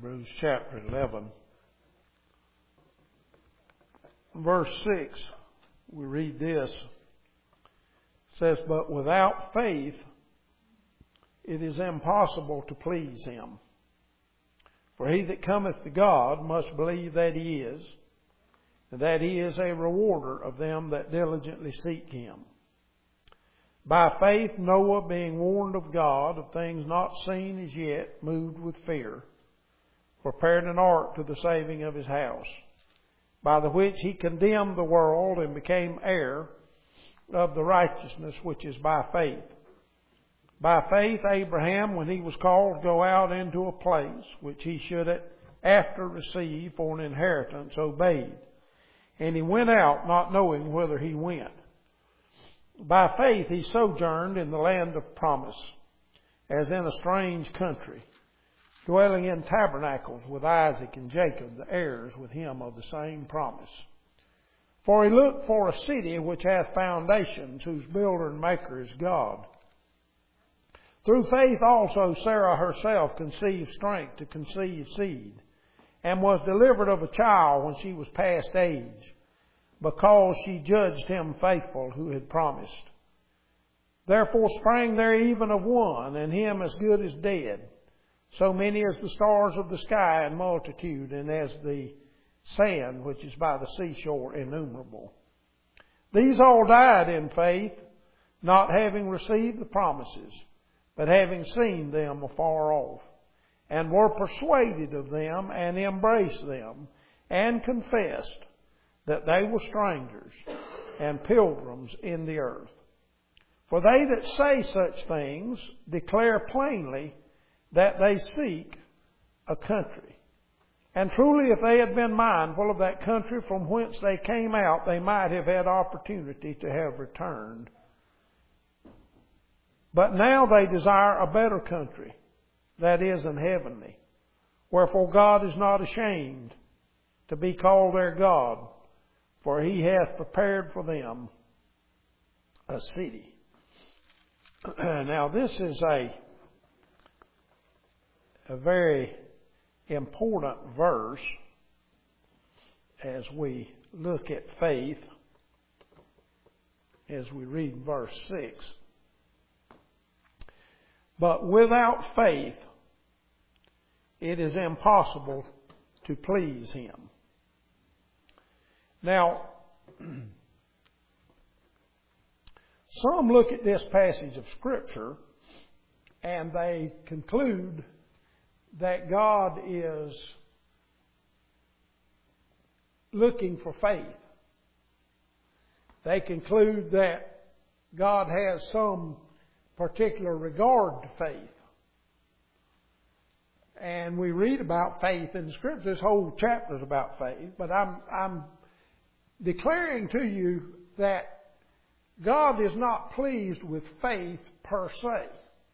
Hebrews chapter 11, verse 6, we read this. It says, "But without faith it is impossible to please Him. For he that cometh to God must believe that He is, and that He is a rewarder of them that diligently seek Him. By faith Noah, being warned of God of things not seen as yet, moved with fear, prepared an ark to the saving of his house, by the which he condemned the world and became heir of the righteousness which is by faith. By faith Abraham, when he was called to go out into a place which he should after receive for an inheritance, obeyed. And he went out, not knowing whither he went. By faith he sojourned in the land of promise, as in a strange country, dwelling in tabernacles with Isaac and Jacob, the heirs with him of the same promise. For he looked for a city which hath foundations, whose builder and maker is God. Through faith also Sarah herself conceived strength to conceive seed, and was delivered of a child when she was past age, because she judged him faithful who had promised. Therefore sprang there even of one, and him as good as dead, so many as the stars of the sky in multitude, and as the sand which is by the seashore innumerable. These all died in faith, not having received the promises, but having seen them afar off, and were persuaded of them, and embraced them, and confessed that they were strangers and pilgrims in the earth. For they that say such things declare plainly that they seek a country. And truly, if they had been mindful of that country from whence they came out, they might have had opportunity to have returned. But now they desire a better country, that is, an heavenly. Wherefore God is not ashamed to be called their God, for He hath prepared for them a city." Now this is a very important verse as we look at faith, as we read verse 6. "But without faith it is impossible to please Him." Now, some look at this passage of Scripture and they conclude that God is looking for faith. They conclude that God has some particular regard to faith. And we read about faith in the Scripture. This whole chapter is about faith. But I'm declaring to you that God is not pleased with faith per se.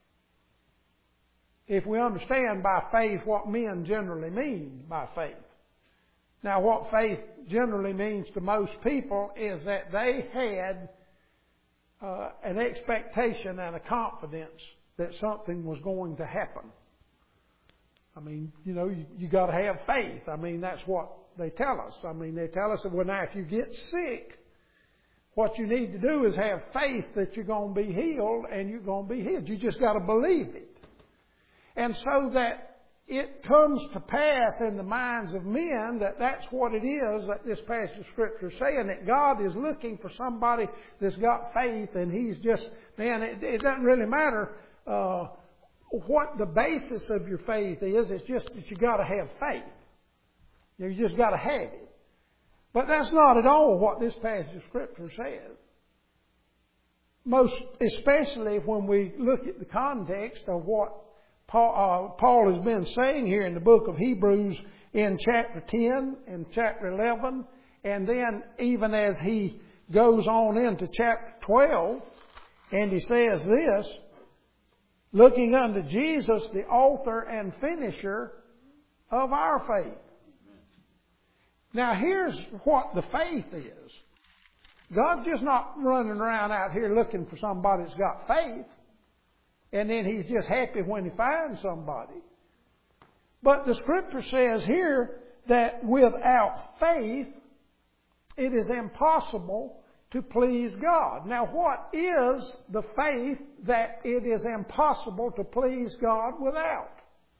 If we understand by faith what men generally mean by faith. Now, what faith generally means to most people is that they had an expectation and a confidence that something was going to happen. I mean, you got to have faith. I mean, that's what they tell us. I mean, they tell us that, well, now if you get sick, what you need to do is have faith that you're going to be healed, and you're going to be healed. You just got to believe it. And so that it comes to pass in the minds of men that that's what it is that this passage of Scripture is saying, that God is looking for somebody that's got faith, and He's just, man, it doesn't really matter what the basis of your faith is. It's just that you got to have faith. You just got to have it. But that's not at all what this passage of Scripture says. Most especially when we look at the context of what Paul has been saying here in the book of Hebrews in chapter 10 and chapter 11. And then even as he goes on into chapter 12, and he says this, "Looking unto Jesus, the author and finisher of our faith." Now here's what the faith is. God's just not running around out here looking for somebody that's got faith, and then He's just happy when He finds somebody. But the Scripture says here that without faith, it is impossible to please God. Now, what is the faith that it is impossible to please God without?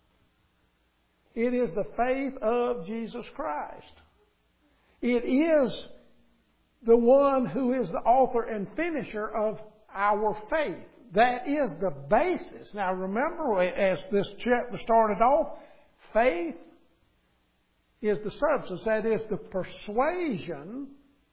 It is the faith of Jesus Christ. It is the one who is the author and finisher of our faith. That is the basis. Now remember, as this chapter started off, faith is the substance. That is, the persuasion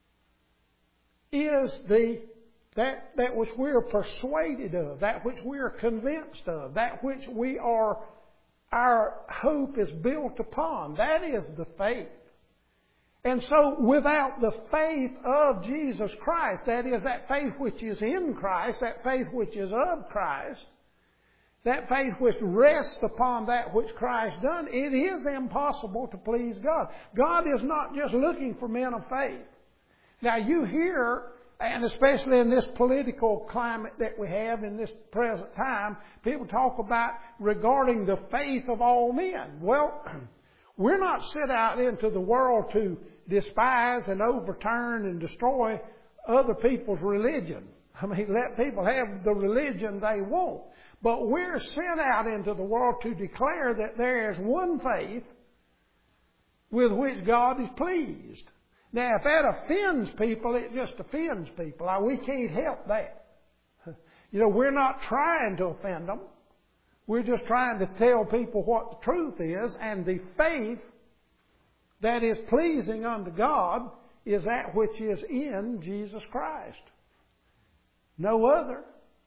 is that which we are persuaded of, that which we are convinced of, that which our hope is built upon. That is the faith. And so without the faith of Jesus Christ, that is, that faith which is in Christ, that faith which is of Christ, that faith which rests upon that which Christ done, it is impossible to please God. God is not just looking for men of faith. Now you hear, and especially in this political climate that we have in this present time, people talk about regarding the faith of all men. Well, we're not sent out into the world to despise and overturn and destroy other people's religion. I mean, let people have the religion they want. But we're sent out into the world to declare that there is one faith with which God is pleased. Now, if that offends people, it just offends people. We can't help that. You know, we're not trying to offend them. We're just trying to tell people what the truth is, and the faith that is pleasing unto God is that which is in Jesus Christ. No other.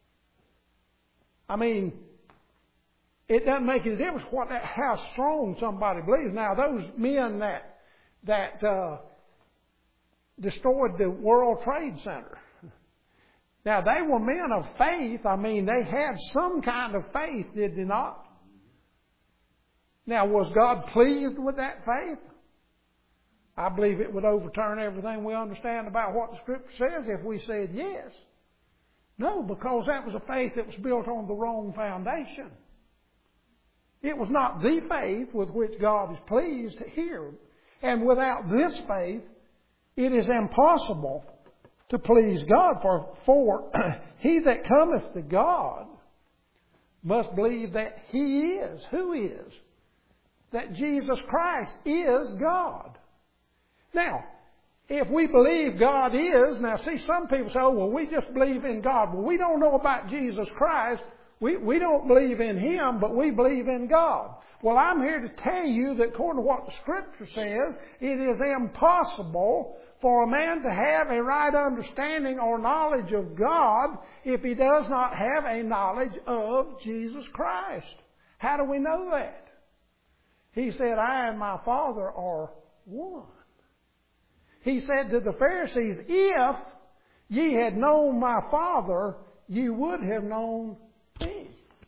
I mean, it doesn't make any difference how strong somebody believes. Now, those men that destroyed the World Trade Center, now they were men of faith. I mean, they had some kind of faith, did they not? Now, was God pleased with that faith? I believe it would overturn everything we understand about what the Scripture says if we said yes. No, because that was a faith that was built on the wrong foundation. It was not the faith with which God is pleased here. And without this faith, it is impossible to please God. For he that cometh to God must believe that He is. Who is? That Jesus Christ is God. Now, if we believe God is, now see, some people say, oh, well, we just believe in God. Well, we don't know about Jesus Christ. We don't believe in Him, but we believe in God. Well, I'm here to tell you that according to what the Scripture says, it is impossible for a man to have a right understanding or knowledge of God if he does not have a knowledge of Jesus Christ. How do we know that? He said, I and my Father are one. He said to the Pharisees, if ye had known my Father, ye would have known me.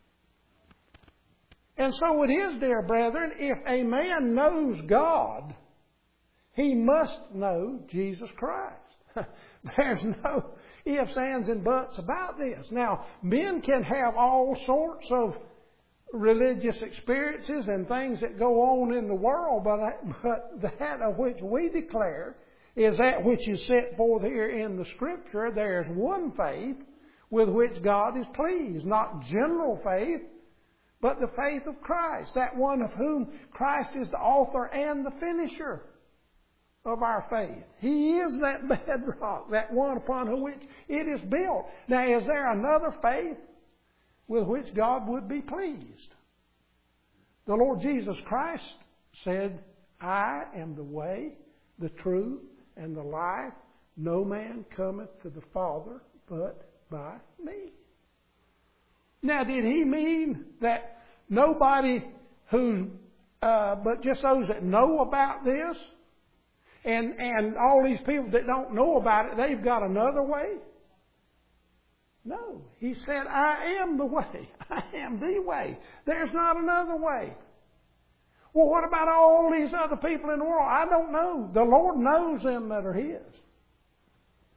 And so it is, dear brethren, if a man knows God, he must know Jesus Christ. There's no ifs, ands, and buts about this. Now, men can have all sorts of religious experiences and things that go on in the world, but that of which we declare is that which is set forth here in the Scripture. There's one faith with which God is pleased. Not general faith, but the faith of Christ. That one of whom Christ is the author and the finisher of our faith. He is that bedrock, that one upon which it is built. Now, is there another faith with which God would be pleased? The Lord Jesus Christ said, I am the way, the truth, and the life. No man cometh to the Father but by me. Now, did He mean that nobody but just those that know about this, and all these people that don't know about it, they've got another way? No. He said, I am the way. I am the way. There's not another way. Well, what about all these other people in the world? I don't know. The Lord knows them that are His.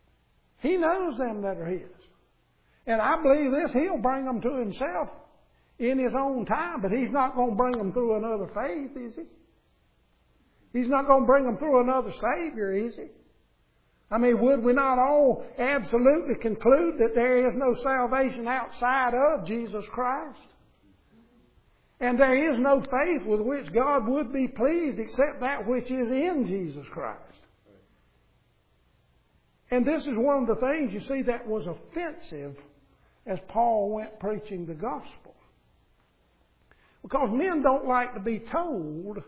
He knows them that are His. And I believe this, He'll bring them to Himself in His own time, but He's not going to bring them through another faith, is He? He's not going to bring them through another Savior, is He? I mean, would we not all absolutely conclude that there is no salvation outside of Jesus Christ? And there is no faith with which God would be pleased except that which is in Jesus Christ. And this is one of the things, you see, that was offensive as Paul went preaching the gospel. Because men don't like to be told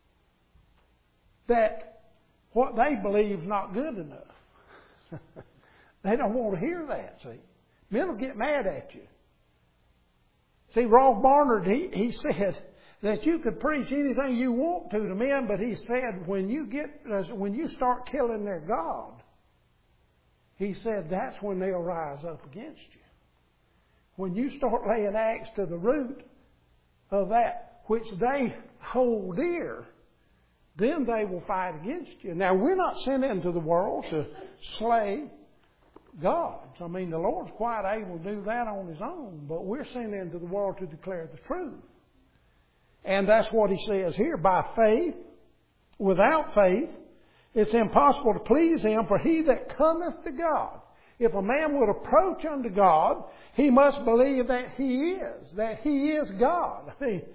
that what they believe is not good enough. They don't want to hear that, see. Men will get mad at you. See, Rolf Barnard, he said that you could preach anything you want to men, but he said when you start killing their God, he said that's when they'll rise up against you. When you start laying axe to the root of that which they hold dear, then they will fight against you. Now, we're not sent into the world to slay gods. I mean, the Lord's quite able to do that on His own, but we're sent into the world to declare the truth. And that's what He says here. By faith, without faith, it's impossible to please Him, for he that cometh to God. If a man would approach unto God, he must believe that He is God. I mean,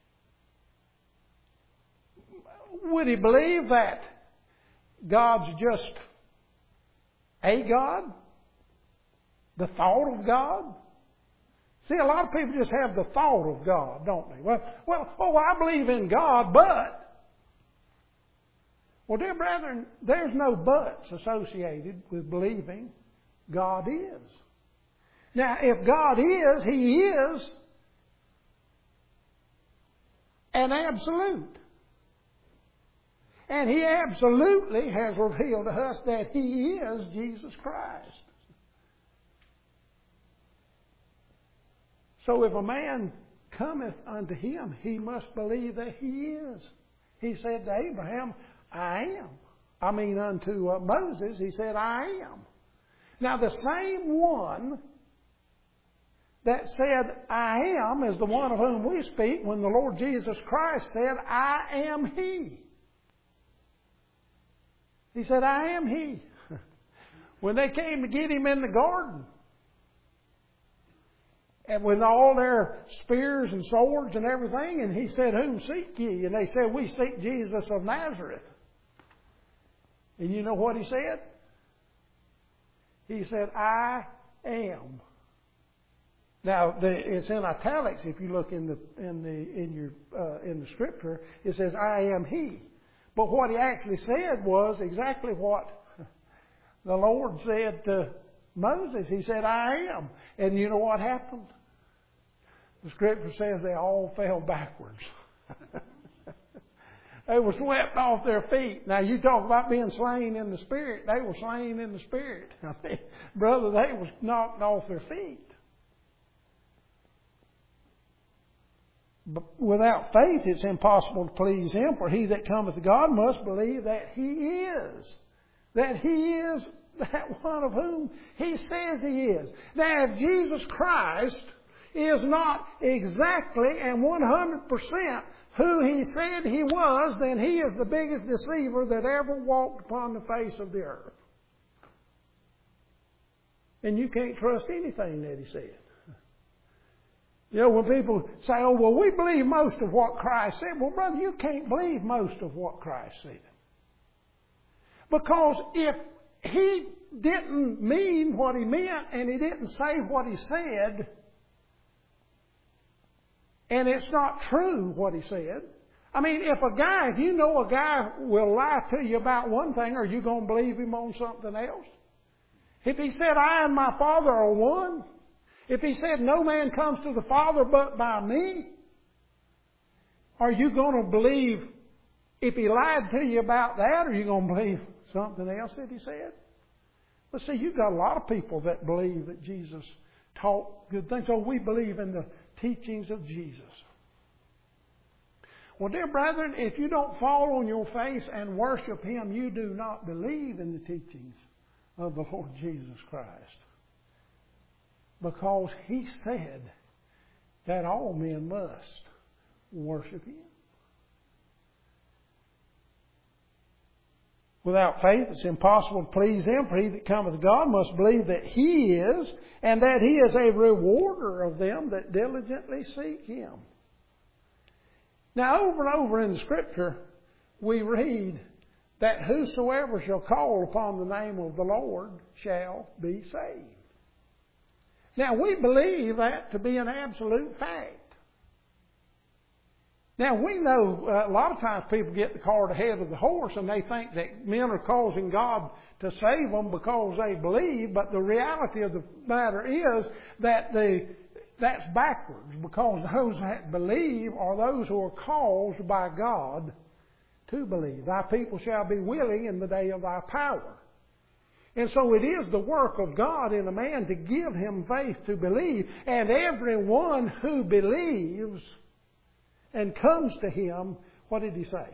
would he believe that God's just a God? The thought of God? See, a lot of people just have the thought of God, don't they? Well, I believe in God, but... Well, dear brethren, there's no buts associated with believing God is. Now, if God is, He is an absolute. And He absolutely has revealed to us that He is Jesus Christ. So if a man cometh unto Him, he must believe that He is. He said to Abraham, I am. I mean unto Moses, He said, I am. Now the same one that said, I am, is the one of whom we speak when the Lord Jesus Christ said, I am He. He said, I am He. When they came to get Him in the garden, and with all their spears and swords and everything, and He said, whom seek ye? And they said, we seek Jesus of Nazareth. And you know what He said? He said, I am. Now, it's in italics. If you look in the scripture, it says, I am He. But what He actually said was exactly what the Lord said to Moses. He said, I am. And you know what happened? The scripture says they all fell backwards. They were swept off their feet. Now, you talk about being slain in the Spirit. They were slain in the Spirit. I mean, brother, they were knocked off their feet. But without faith, it's impossible to please Him. For he that cometh to God must believe that He is. That He is that one of whom He says He is. Now, if Jesus Christ is not exactly and 100% who He said He was, then He is the biggest deceiver that ever walked upon the face of the earth. And you can't trust anything that He said. You know, when people say, oh, well, we believe most of what Christ said. Well, brother, you can't believe most of what Christ said. Because if He didn't mean what He meant and He didn't say what He said, and it's not true what He said. I mean, if you know a guy will lie to you about one thing, are you going to believe him on something else? If he said, I and my Father are one, if He said, no man comes to the Father but by me, are you going to believe if He lied to you about that, or are you going to believe something else that He said? But see, you've got a lot of people that believe that Jesus taught good things. So we believe in the teachings of Jesus. Well, dear brethren, if you don't fall on your face and worship Him, you do not believe in the teachings of the Lord Jesus Christ. Because He said that all men must worship Him. Without faith, it's impossible to please Him, for he that cometh to God must believe that He is, and that He is a rewarder of them that diligently seek Him. Now, over and over in the Scripture, we read that whosoever shall call upon the name of the Lord shall be saved. Now, we believe that to be an absolute fact. Now, we know a lot of times people get the cart ahead of the horse and they think that men are causing God to save them because they believe, but the reality of the matter is that that's backwards, because those that believe are those who are caused by God to believe. Thy people shall be willing in the day of thy power. And so it is the work of God in a man to give him faith to believe, and everyone who believes and comes to Him, what did He say?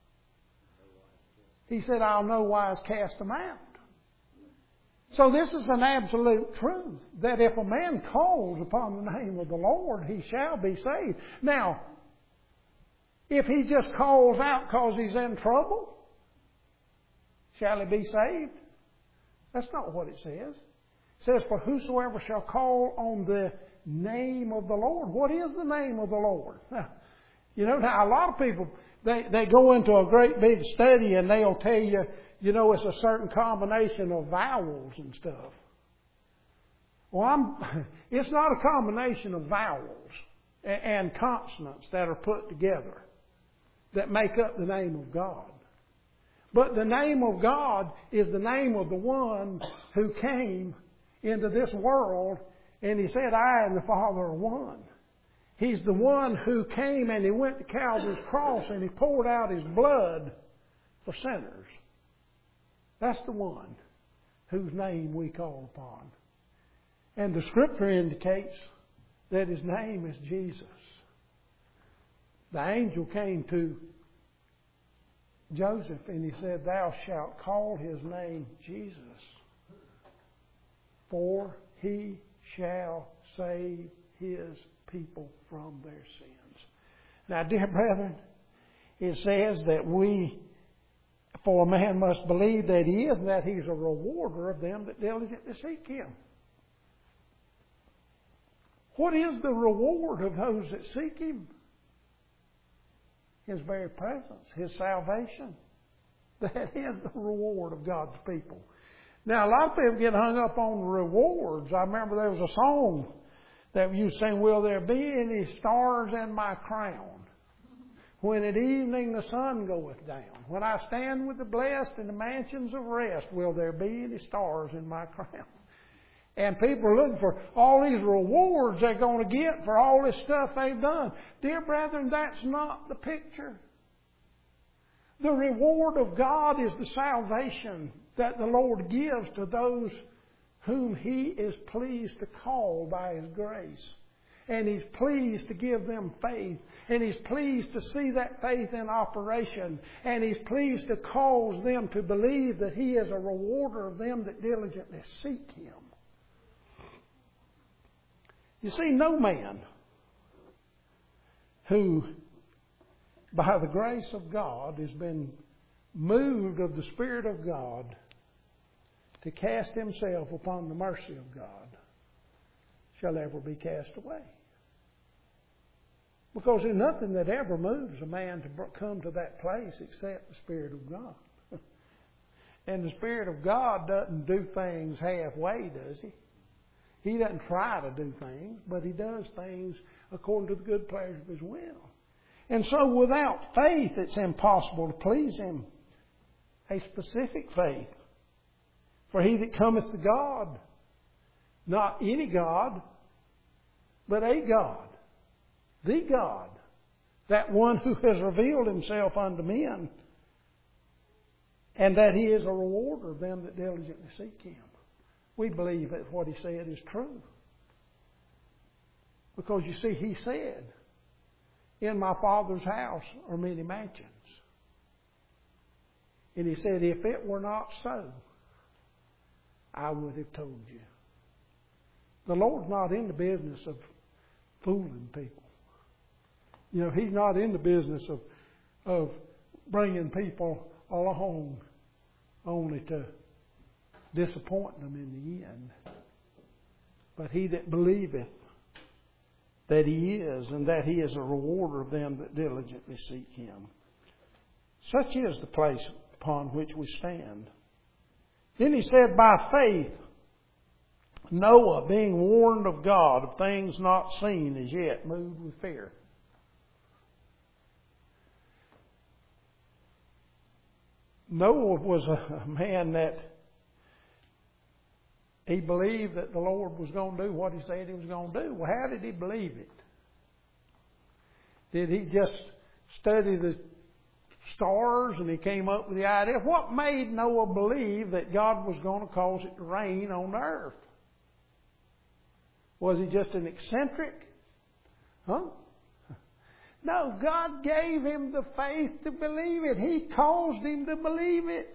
He said, I'll no wise cast them out. So this is an absolute truth, that if a man calls upon the name of the Lord, he shall be saved. Now, if he just calls out because he's in trouble, shall he be saved? That's not what it says. It says, for whosoever shall call on the name of the Lord. What is the name of the Lord? Now a lot of people, they go into a great big study and they'll tell you, it's a certain combination of vowels and stuff. Well, it's not a combination of vowels and consonants that are put together that make up the name of God. But the name of God is the name of the one who came into this world, and He said, I and the Father are one. He's the one who came and He went to Calvary's cross and He poured out His blood for sinners. That's the one whose name we call upon. And the Scripture indicates that His name is Jesus. The angel came to Joseph and he said, Thou shalt call his name Jesus, for He shall save His people from their sins. Now, dear brethren, it says that for a man must believe that He is, and that He's a rewarder of them that diligently seek Him. What is the reward of those that seek Him? His very presence, His salvation. That is the reward of God's people. Now, a lot of people get hung up on rewards. I remember there was a song that you sing, will there be any stars in my crown? When at evening the sun goeth down. When I stand with the blessed in the mansions of rest, will there be any stars in my crown? And people are looking for all these rewards they're going to get for all this stuff they've done. Dear brethren, that's not the picture. The reward of God is the salvation that the Lord gives to those whom He is pleased to call by His grace. And He's pleased to give them faith. And He's pleased to see that faith in operation. And He's pleased to cause them to believe that He is a rewarder of them that diligently seek Him. You see, no man who, by the grace of God, has been moved of the Spirit of God to cast himself upon the mercy of God shall ever be cast away. Because there's nothing that ever moves a man to come to that place except the Spirit of God. And the Spirit of God doesn't do things halfway, does He? He doesn't try to do things, but He does things according to the good pleasure of His will. And so without faith, it's impossible to please Him. A specific faith. For he that cometh to God, not any God, but a God. The God. That one who has revealed Himself unto men. And that He is a rewarder of them that diligently seek Him. We believe that what He said is true. Because you see, He said, in my Father's house are many mansions. And He said, if it were not so, I would have told you. The Lord's not in the business of fooling people. You know, He's not in the business of bringing people along only to disappoint them in the end. But he that believeth that He is, and that He is a rewarder of them that diligently seek Him. Such is the place upon which we stand. Then he said, by faith, Noah, being warned of God of things not seen as yet, moved with fear. Noah was a man that he believed that the Lord was going to do what He said He was going to do. Well, how did he believe it? Did he just study the stars and he came up with the idea? What made Noah believe that God was going to cause it to rain on the earth? Was he just an eccentric? Huh? No, God gave him the faith to believe it. He caused him to believe it.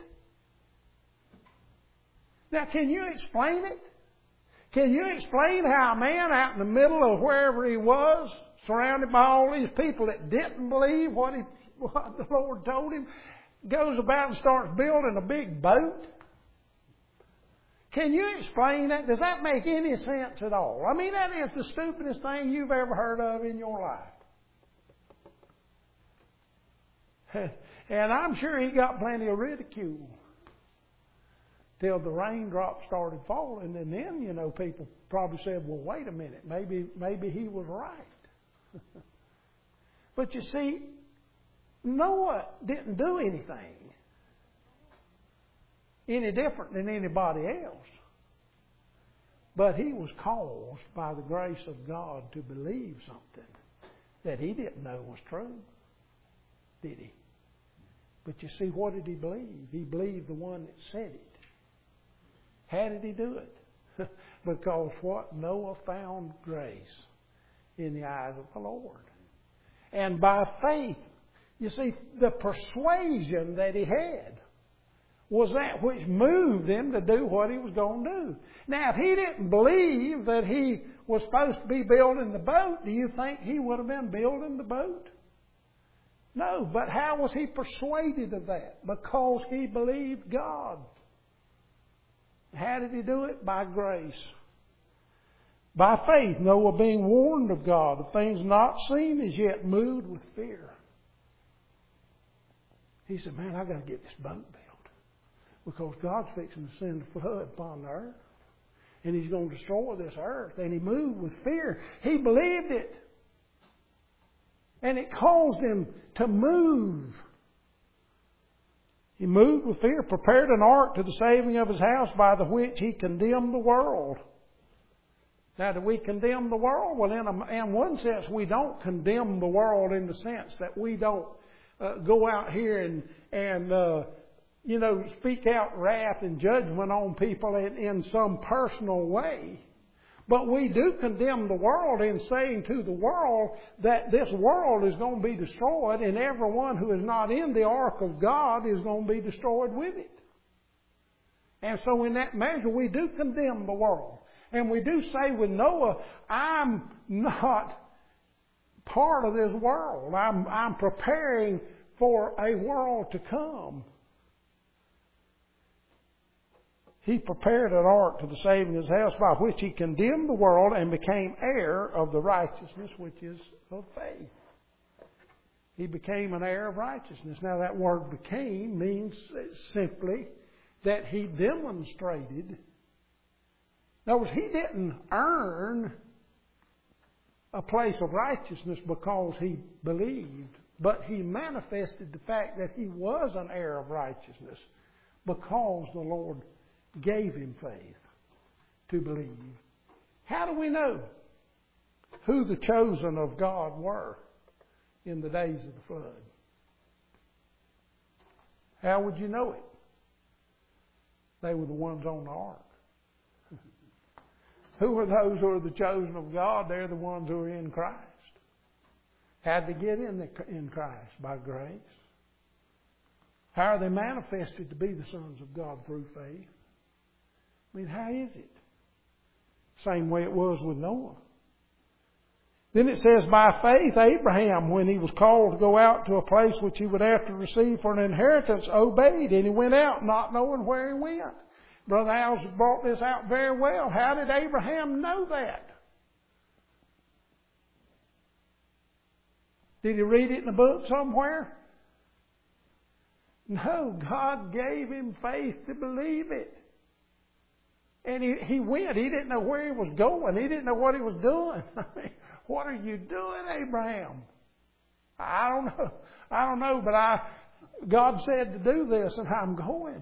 Now, can you explain it? Can you explain how a man out in the middle of wherever he was, surrounded by all these people that didn't believe what the Lord told him, goes about and starts building a big boat? Can you explain that? Does that make any sense at all? I mean, that is the stupidest thing you've ever heard of in your life. And I'm sure he got plenty of ridicule till the raindrops started falling. And then, you know, people probably said, well, wait a minute, maybe he was right. But you see, Noah didn't do anything any different than anybody else. But he was caused by the grace of God to believe something that he didn't know was true. Did he? But you see, what did he believe? He believed the one that said it. How did he do it? Because what? Noah found grace in the eyes of the Lord. And by faith, you see, the persuasion that he had was that which moved him to do what he was going to do. Now, if he didn't believe that he was supposed to be building the boat, do you think he would have been building the boat? No, but how was he persuaded of that? Because he believed God. How did he do it? By grace. By faith, Noah, being warned of God of things not seen as yet, moved with fear. He said, man, I've got to get this boat built. Because God's fixing to send a flood upon the earth. And He's going to destroy this earth. And he moved with fear. He believed it. And it caused him to move. He moved with fear, prepared an ark to the saving of his house, by the which he condemned the world. Now, do we condemn the world? Well, in one sense, we don't condemn the world in the sense that we don't go out here and speak out wrath and judgment on people in some personal way. But we do condemn the world in saying to the world that this world is going to be destroyed, and everyone who is not in the ark of God is going to be destroyed with it. And so in that measure, we do condemn the world. And we do say with Noah, I'm not part of this world. I'm preparing for a world to come. He prepared an ark to the saving of his house, by which he condemned the world and became heir of the righteousness which is of faith. He became an heir of righteousness. Now that word became means simply that he demonstrated. In other words, he didn't earn a place of righteousness because he believed, but he manifested the fact that he was an heir of righteousness because the Lord gave him faith to believe. How do we know who the chosen of God were in the days of the flood? How would you know it? They were the ones on the ark. Who are those who are the chosen of God? They're the ones who are in Christ. How'd they get in Christ? By grace. How are they manifested to be the sons of God? Through faith. I mean, how is it? Same way it was with Noah. Then it says, by faith, Abraham, when he was called to go out to a place which he would have to receive for an inheritance, obeyed, and he went out not knowing where he went. Brother Al's brought this out very well. How did Abraham know that? Did he read it in a book somewhere? No, God gave him faith to believe it. And he went. He didn't know where he was going. He didn't know what he was doing. I mean, what are you doing, Abraham? I don't know, but God said to do this, and I'm going.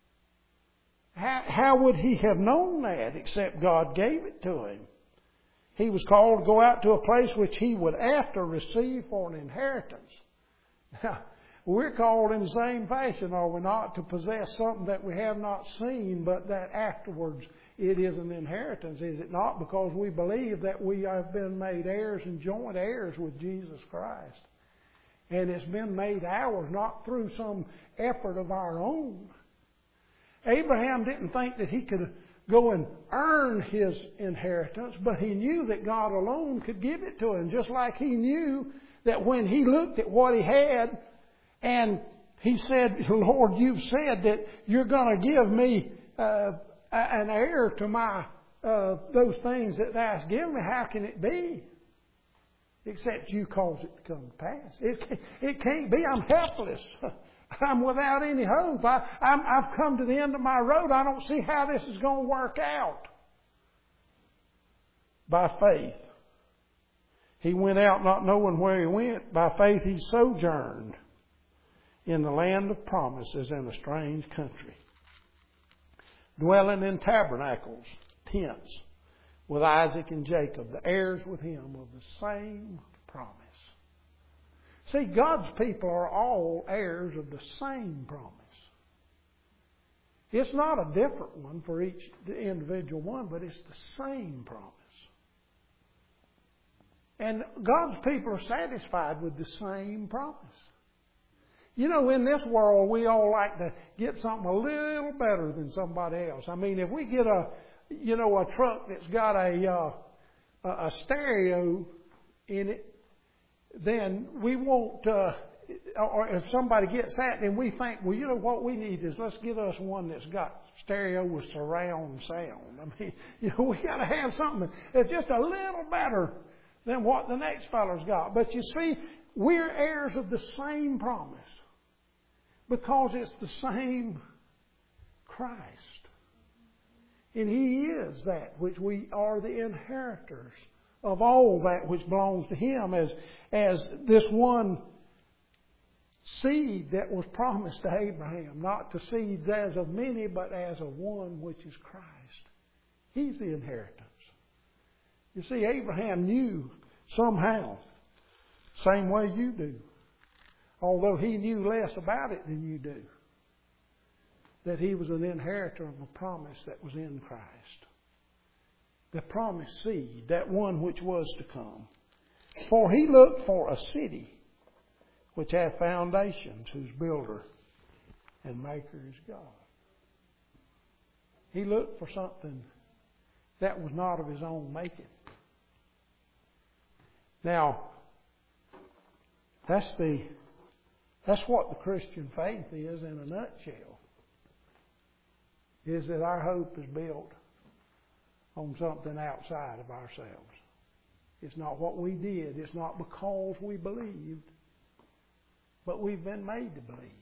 How would he have known that except God gave it to him? He was called to go out to a place which he would after receive for an inheritance. Now, we're called in the same fashion, are we not, to possess something that we have not seen, but that afterwards it is an inheritance, is it not? Because we believe that we have been made heirs and joint heirs with Jesus Christ. And it's been made ours, not through some effort of our own. Abraham didn't think that he could go and earn his inheritance, but he knew that God alone could give it to him, just like he knew that when he looked at what he had, and he said, Lord, you've said that you're going to give me an heir to my those things that thou hast given me. How can it be? Except you cause it to come to pass. It can't be. I'm helpless. I'm without any hope. I've come to the end of my road. I don't see how this is going to work out. By faith, he went out not knowing where he went. By faith, he sojourned in the land of promises in a strange country, dwelling in tabernacles, tents, with Isaac and Jacob, the heirs with him of the same promise. See, God's people are all heirs of the same promise. It's not a different one for each individual one, but it's the same promise. And God's people are satisfied with the same promise. You know, in this world, we all like to get something a little better than somebody else. I mean, if we get a truck that's got a stereo in it, then we won't, or if somebody gets that, then we think, well, you know what we need is let's get us one that's got stereo with surround sound. I mean, we got to have something that's just a little better than what the next fellow's got. But you see, we're heirs of the same promise because it's the same Christ. And He is that which we are the inheritors of all that which belongs to Him, as this one seed that was promised to Abraham, not to seeds as of many, but as of one which is Christ. He's the inheritance. You see, Abraham knew somehow, same way you do, although he knew less about it than you do, that he was an inheritor of a promise that was in Christ. The promised seed, that one which was to come. For he looked for a city which hath foundations, whose builder and maker is God. He looked for something that was not of his own making. Now, that's what the Christian faith is in a nutshell. Is that our hope is built on something outside of ourselves. It's not what we did. It's not because we believed. But we've been made to believe.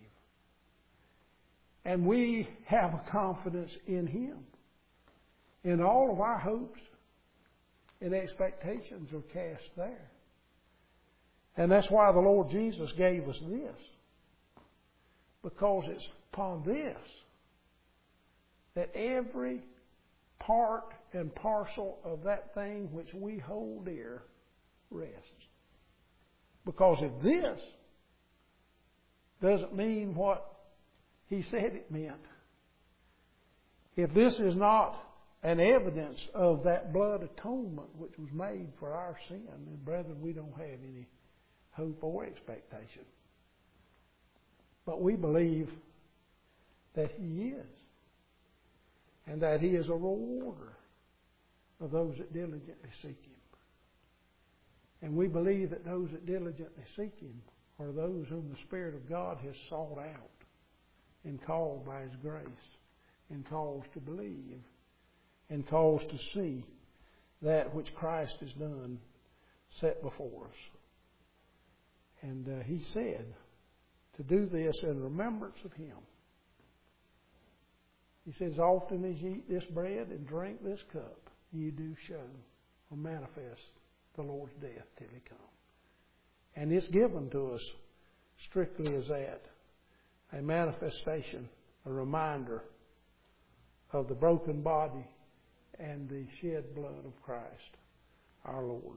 And we have a confidence in Him. And all of our hopes and expectations are cast there. And that's why the Lord Jesus gave us this. Because it's upon this that every part and parcel of that thing which we hold dear rests. Because if this doesn't mean what He said it meant, if this is not an evidence of that blood atonement which was made for our sin, then brethren, we don't have any hope or expectation. But we believe that He is, and that He is a rewarder of those that diligently seek Him. And we believe that those that diligently seek Him are those whom the Spirit of God has sought out and called by His grace, and calls to believe, and calls to see that which Christ has done set before us. And He said to do this in remembrance of Him. He says, often as ye eat this bread and drink this cup, ye do show or manifest the Lord's death till He come. And it's given to us strictly as that, a manifestation, a reminder of the broken body and the shed blood of Christ, our Lord.